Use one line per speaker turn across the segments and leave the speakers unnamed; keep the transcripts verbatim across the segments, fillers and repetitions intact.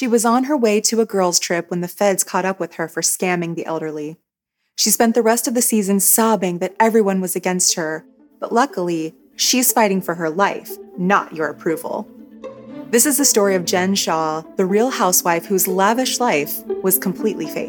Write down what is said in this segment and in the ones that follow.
She was on her way to a girls' trip when the feds caught up with her for scamming the elderly. She spent the rest of the season sobbing that everyone was against her, but luckily, she's fighting for her life, not your approval. This is the story of Jen Shah, the Real Housewife whose lavish life was completely fake.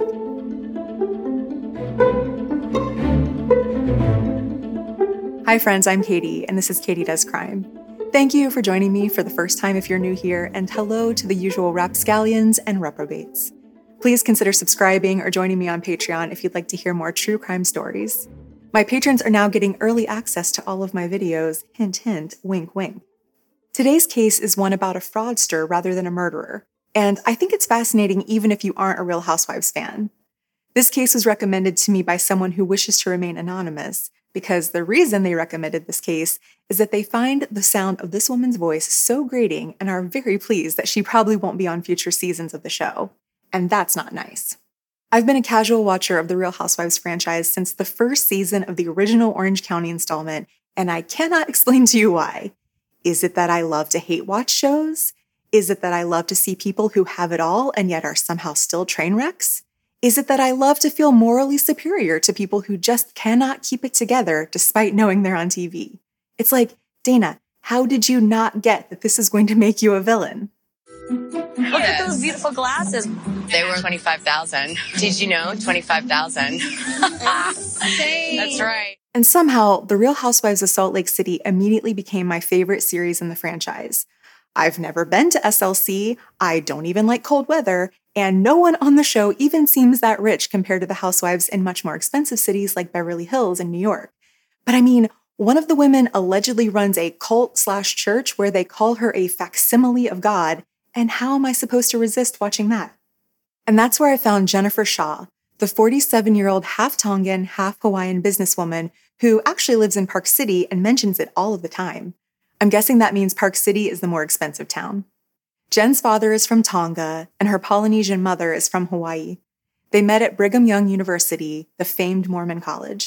Hi friends, I'm Katie, and this is Katie Does Crime. Thank you for joining me for the first time if you're new here, and hello to the usual rapscallions and reprobates. Please consider subscribing or joining me on Patreon if you'd like to hear more true crime stories. My patrons are now getting early access to all of my videos, hint hint, wink wink. Today's case is one about a fraudster rather than a murderer, and I think it's fascinating even if you aren't a Real Housewives fan. This case was recommended to me by someone who wishes to remain anonymous, because the reason they recommended this case is that they find the sound of this woman's voice so grating and are very pleased that she probably won't be on future seasons of the show. And that's not nice. I've been a casual watcher of the Real Housewives franchise since the first season of the original Orange County installment, and I cannot explain to you why. Is it that I love to hate watch shows? Is it that I love to see people who have it all and yet are somehow still train wrecks? Is it that I love to feel morally superior to people who just cannot keep it together despite knowing they're on T V? It's like, Dana, how did you not get that this is going to make you a villain?
Look at those beautiful glasses. They were twenty-five thousand dollars. Did you know? twenty-five thousand dollars. That's right.
And somehow, The Real Housewives of Salt Lake City immediately became my favorite series in the franchise. I've never been to S L C, I don't even like cold weather, and no one on the show even seems that rich compared to the housewives in much more expensive cities like Beverly Hills and New York. But I mean, one of the women allegedly runs a cult slash church where they call her a facsimile of God, and how am I supposed to resist watching that? And that's where I found Jennifer Shah, the forty-seven-year-old half Tongan, half Hawaiian businesswoman who actually lives in Park City and mentions it all of the time. I'm guessing that means Park City is the more expensive town. Jen's father is from Tonga, and her Polynesian mother is from Hawaii. They met at Brigham Young University, the famed Mormon college.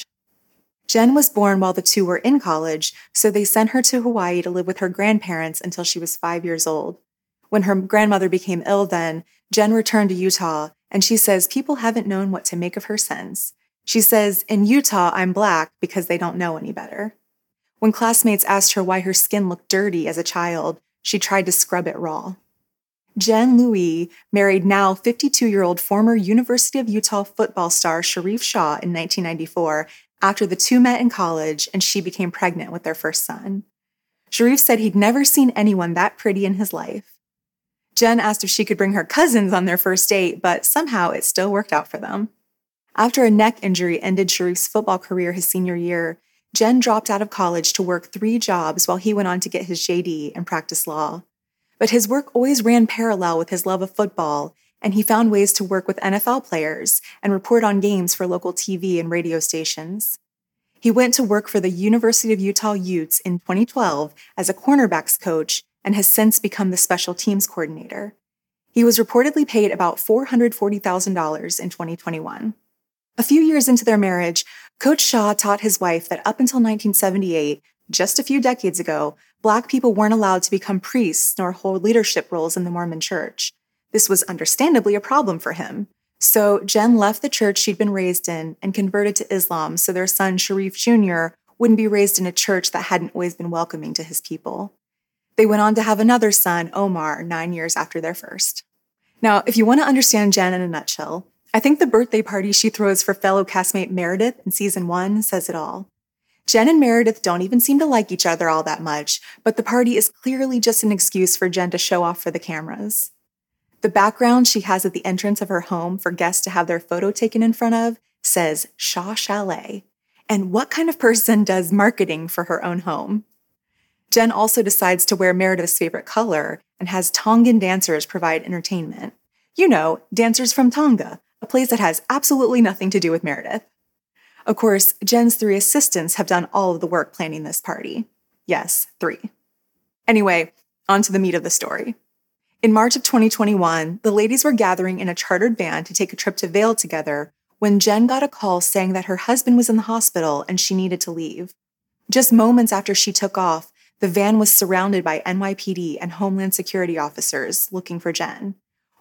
Jen was born while the two were in college, so they sent her to Hawaii to live with her grandparents until she was five years old. When her grandmother became ill then, Jen returned to Utah, and she says people haven't known what to make of her since. She says, in Utah, I'm Black because they don't know any better. When classmates asked her why her skin looked dirty as a child, she tried to scrub it raw. Jen Louie married now fifty-two-year-old former University of Utah football star Sharif Shah in nineteen ninety-four after the two met in college and she became pregnant with their first son. Sharif said he'd never seen anyone that pretty in his life. Jen asked if she could bring her cousins on their first date, but somehow it still worked out for them. After a neck injury ended Sharif's football career his senior year, Jen dropped out of college to work three jobs while he went on to get his J D and practice law. But his work always ran parallel with his love of football, and he found ways to work with N F L players and report on games for local T V and radio stations. He went to work for the University of Utah Utes in twenty twelve as a cornerbacks coach and has since become the special teams coordinator. He was reportedly paid about four hundred forty thousand dollars in twenty twenty-one. A few years into their marriage, Coach Shah taught his wife that up until nineteen seventy-eight, just a few decades ago, Black people weren't allowed to become priests nor hold leadership roles in the Mormon church. This was understandably a problem for him. So Jen left the church she'd been raised in and converted to Islam so their son Sharif Junior wouldn't be raised in a church that hadn't always been welcoming to his people. They went on to have another son, Omar, nine years after their first. Now, if you want to understand Jen in a nutshell, I think the birthday party she throws for fellow castmate Meredith in season one says it all. Jen and Meredith don't even seem to like each other all that much, but the party is clearly just an excuse for Jen to show off for the cameras. The background she has at the entrance of her home for guests to have their photo taken in front of says Shah Chalet. And what kind of person does marketing for her own home? Jen also decides to wear Meredith's favorite color and has Tongan dancers provide entertainment. You know, dancers from Tonga, a place that has absolutely nothing to do with Meredith. Of course, Jen's three assistants have done all of the work planning this party. Yes, three. Anyway, on to the meat of the story. In March of twenty twenty-one, the ladies were gathering in a chartered van to take a trip to Vail together when Jen got a call saying that her husband was in the hospital and she needed to leave. Just moments after she took off, the van was surrounded by N Y P D and Homeland Security officers looking for Jen.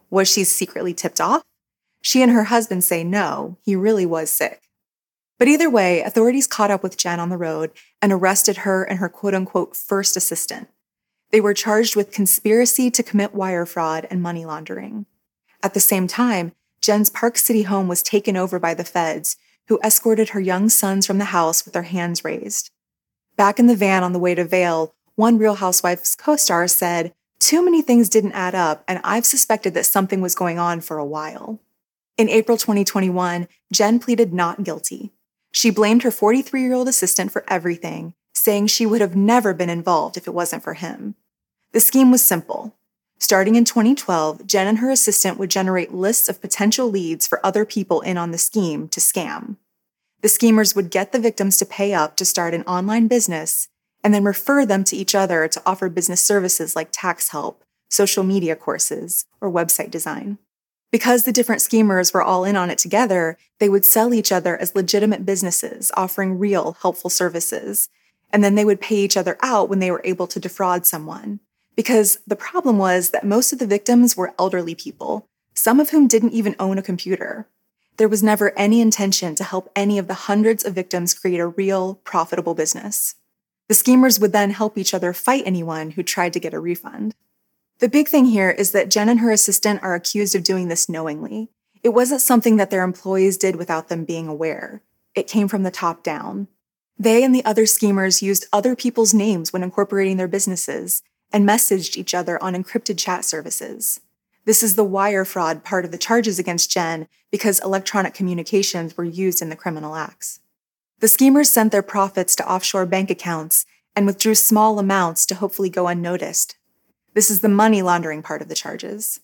Was she secretly tipped off? She and her husband say no, he really was sick. But either way, authorities caught up with Jen on the road and arrested her and her quote-unquote first assistant. They were charged with conspiracy to commit wire fraud and money laundering. At the same time, Jen's Park City home was taken over by the feds, who escorted her young sons from the house with their hands raised. Back in the van on the way to Vail, one Real Housewives co-star said, "Too many things didn't add up, and I've suspected that something was going on for a while." In April twenty twenty-one, Jen pleaded not guilty. She blamed her forty-three-year-old assistant for everything, saying she would have never been involved if it wasn't for him. The scheme was simple. Starting in twenty twelve, Jen and her assistant would generate lists of potential leads for other people in on the scheme to scam. The schemers would get the victims to pay up to start an online business and then refer them to each other to offer business services like tax help, social media courses, or website design. Because the different schemers were all in on it together, they would sell each other as legitimate businesses offering real, helpful services, and then they would pay each other out when they were able to defraud someone. Because the problem was that most of the victims were elderly people, some of whom didn't even own a computer. There was never any intention to help any of the hundreds of victims create a real, profitable business. The schemers would then help each other fight anyone who tried to get a refund. The big thing here is that Jen and her assistant are accused of doing this knowingly. It wasn't something that their employees did without them being aware. It came from the top down. They and the other schemers used other people's names when incorporating their businesses and messaged each other on encrypted chat services. This is the wire fraud part of the charges against Jen because electronic communications were used in the criminal acts. The schemers sent their profits to offshore bank accounts and withdrew small amounts to hopefully go unnoticed. This is the money laundering part of the charges.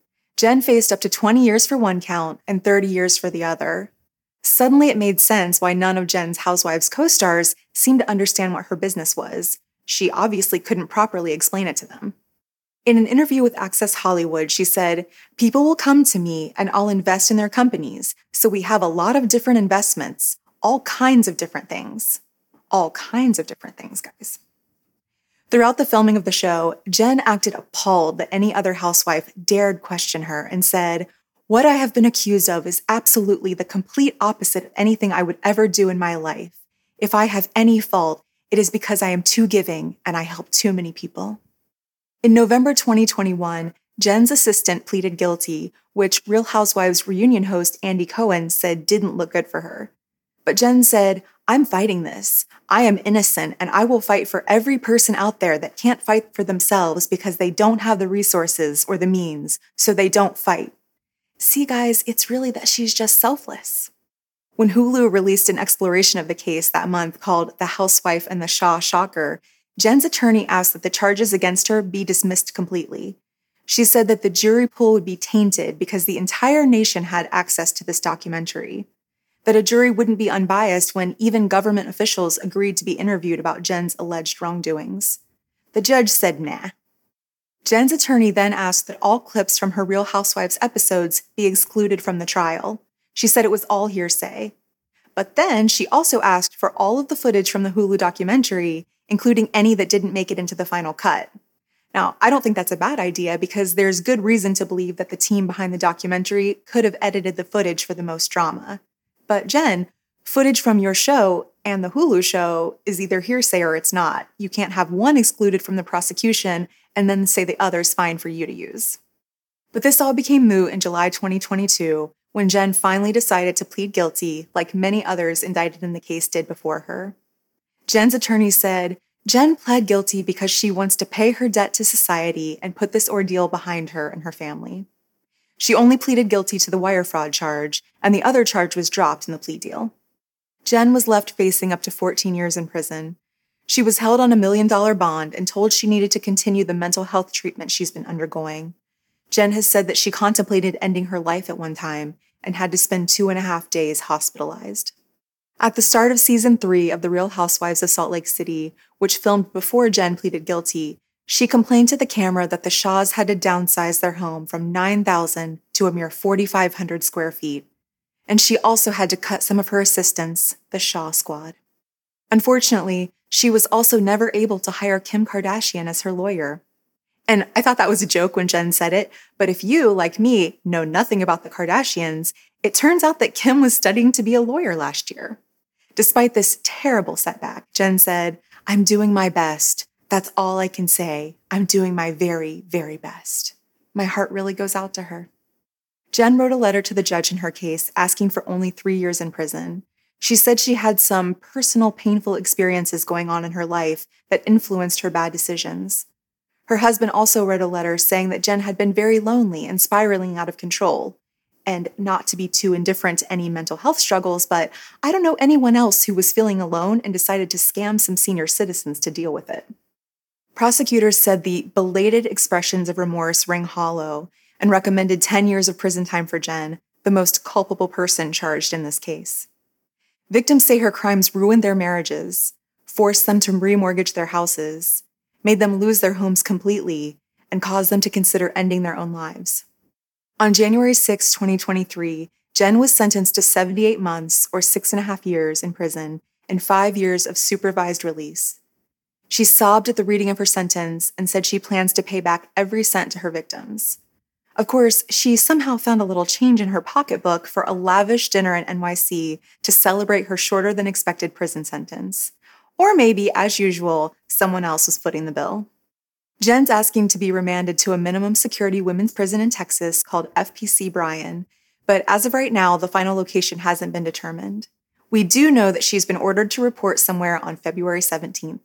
Jen faced up to twenty years for one count and thirty years for the other. Suddenly it made sense why none of Jen's Housewives co-stars seemed to understand what her business was. She obviously couldn't properly explain it to them. In an interview with Access Hollywood, she said, "People will come to me and I'll invest in their companies, so we have a lot of different investments, all kinds of different things." All kinds of different things, guys. Throughout the filming of the show, Jen acted appalled that any other housewife dared question her and said, "What I have been accused of is absolutely the complete opposite of anything I would ever do in my life. If I have any fault, it is because I am too giving and I help too many people." In November twenty twenty-one, Jen's assistant pleaded guilty, which Real Housewives reunion host Andy Cohen said didn't look good for her. But Jen said, "I'm fighting this. I am innocent, and I will fight for every person out there that can't fight for themselves because they don't have the resources or the means, so they don't fight." See, guys, it's really that she's just selfless. When Hulu released an exploration of the case that month called The Housewife and the Shah Shocker, Jen's attorney asked that the charges against her be dismissed completely. She said that the jury pool would be tainted because the entire nation had access to this documentary, that a jury wouldn't be unbiased when even government officials agreed to be interviewed about Jen's alleged wrongdoings. The judge said nah. Jen's attorney then asked that all clips from her Real Housewives episodes be excluded from the trial. She said it was all hearsay. But then she also asked for all of the footage from the Hulu documentary, including any that didn't make it into the final cut. Now, I don't think that's a bad idea because there's good reason to believe that the team behind the documentary could have edited the footage for the most drama. But Jen, footage from your show and the Hulu show is either hearsay or it's not. You can't have one excluded from the prosecution and then say the other's fine for you to use. But this all became moot in July twenty twenty-two when Jen finally decided to plead guilty, like many others indicted in the case did before her. Jen's attorney said, "Jen pled guilty because she wants to pay her debt to society and put this ordeal behind her and her family." She only pleaded guilty to the wire fraud charge, and the other charge was dropped in the plea deal. Jen was left facing up to fourteen years in prison. She was held on a million-dollar bond and told she needed to continue the mental health treatment she's been undergoing. Jen has said that she contemplated ending her life at one time and had to spend two and a half days hospitalized. At the start of season three of The Real Housewives of Salt Lake City, which filmed before Jen pleaded guilty, she complained to the camera that the Shahs had to downsize their home from nine thousand to a mere forty-five hundred square feet. And she also had to cut some of her assistants, the Shah Squad. Unfortunately, she was also never able to hire Kim Kardashian as her lawyer. And I thought that was a joke when Jen said it, but if you, like me, know nothing about the Kardashians, it turns out that Kim was studying to be a lawyer last year. Despite this terrible setback, Jen said, "I'm doing my best. That's all I can say. I'm doing my very, very best." My heart really goes out to her. Jen wrote a letter to the judge in her case asking for only three years in prison. She said she had some personal painful experiences going on in her life that influenced her bad decisions. Her husband also wrote a letter saying that Jen had been very lonely and spiraling out of control. And not to be too indifferent to any mental health struggles, but I don't know anyone else who was feeling alone and decided to scam some senior citizens to deal with it. Prosecutors said the belated expressions of remorse ring hollow and recommended ten years of prison time for Jen, the most culpable person charged in this case. Victims say her crimes ruined their marriages, forced them to remortgage their houses, made them lose their homes completely, and caused them to consider ending their own lives. On January sixth, twenty twenty-three, Jen was sentenced to seventy-eight months or six and a half years in prison and five years of supervised release. She sobbed at the reading of her sentence and said she plans to pay back every cent to her victims. Of course, she somehow found a little change in her pocketbook for a lavish dinner in N Y C to celebrate her shorter than expected prison sentence. Or maybe, as usual, someone else was footing the bill. Jen's asking to be remanded to a minimum security women's prison in Texas called F P C Bryan, but as of right now, the final location hasn't been determined. We do know that she's been ordered to report somewhere on February seventeenth.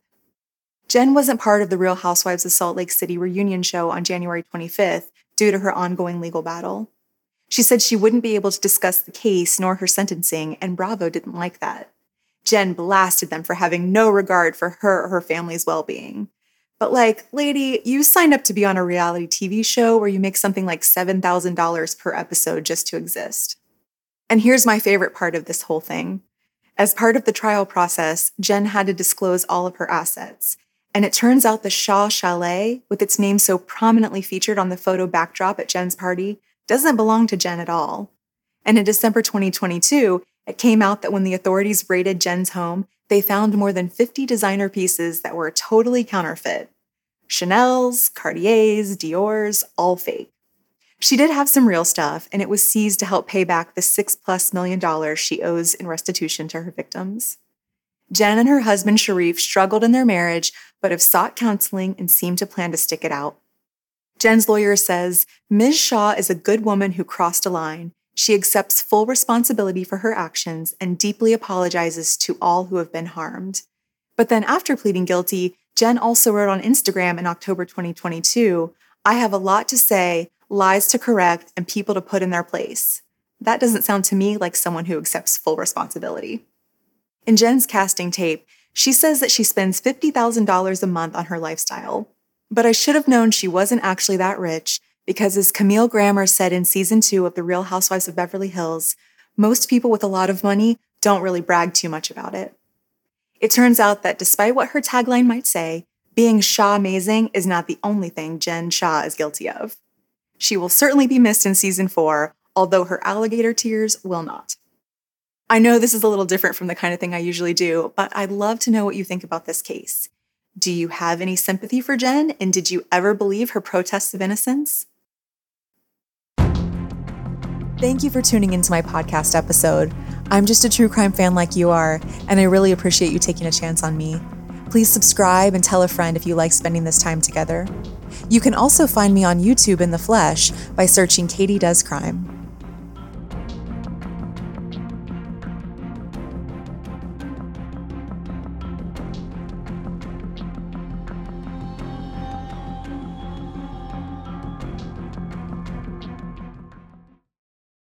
Jen wasn't part of the Real Housewives of Salt Lake City reunion show on January twenty-fifth due to her ongoing legal battle. She said she wouldn't be able to discuss the case nor her sentencing, and Bravo didn't like that. Jen blasted them for having no regard for her or her family's well-being. But like, lady, you signed up to be on a reality T V show where you make something like seven thousand dollars per episode just to exist. And here's my favorite part of this whole thing. As part of the trial process, Jen had to disclose all of her assets. And it turns out the Shaw Chalet, with its name so prominently featured on the photo backdrop at Jen's party, doesn't belong to Jen at all. And in December twenty twenty-two, it came out that when the authorities raided Jen's home, they found more than fifty designer pieces that were totally counterfeit. Chanel's, Cartier's, Dior's, all fake. She did have some real stuff, and it was seized to help pay back the six plus million dollars she owes in restitution to her victims. Jen and her husband Sharif struggled in their marriage, but have sought counseling and seem to plan to stick it out. Jen's lawyer says, Miz Shaw is a good woman who crossed a line. She accepts full responsibility for her actions and deeply apologizes to all who have been harmed. But then after pleading guilty, Jen also wrote on Instagram in October twenty twenty-two, "I have a lot to say, lies to correct, and people to put in their place." That doesn't sound to me like someone who accepts full responsibility. In Jen's casting tape, she says that she spends fifty thousand dollars a month on her lifestyle. But I should have known she wasn't actually that rich because, as Camille Grammer said in season two of The Real Housewives of Beverly Hills, most people with a lot of money don't really brag too much about it. It turns out that despite what her tagline might say, being Shaw-amazing is not the only thing Jen Shaw is guilty of. She will certainly be missed in season four, although her alligator tears will not. I know this is a little different from the kind of thing I usually do, but I'd love to know what you think about this case. Do you have any sympathy for Jen, and did you ever believe her protests of innocence? Thank you for tuning into my podcast episode. I'm just a true crime fan like you are, and I really appreciate you taking a chance on me. Please subscribe and tell a friend if you like spending this time together. You can also find me on YouTube in the flesh by searching Katie Does Crime.